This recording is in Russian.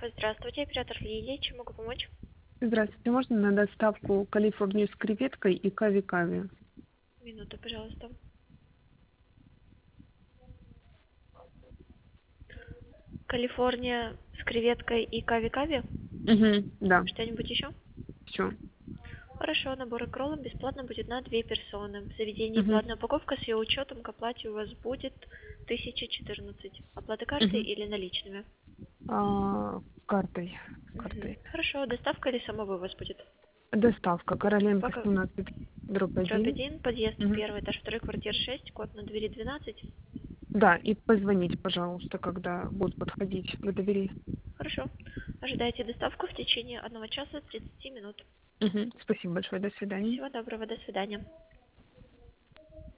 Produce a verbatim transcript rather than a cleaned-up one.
Здравствуйте, оператор Лилия. Чем могу помочь? Здравствуйте, можно на доставку Калифорнию с креветкой и кави-кави? Минуту, пожалуйста. Калифорния с креветкой и кави-кави? Угу, да, Что-нибудь еще? все. Хорошо, набор икроллов бесплатно будет на две персоны. В заведении Угу, платная упаковка с ее учетом к оплате у вас будет тысяча четырнадцать. Оплата картой угу. или наличными? А, картой, Мгм. картой. Хорошо, доставка или сама вывоз будет? Доставка Короленко Пока. семнадцать, дробь Дробь один. один, подъезд Угу. первый этаж, второй квартир шесть, код на двери двенадцать. Да, и позвоните, пожалуйста, когда будут подходить к двери. Хорошо. Ожидайте доставку в течение одного часа тридцати минут. Угу. Спасибо большое, до свидания. Всего доброго, до свидания.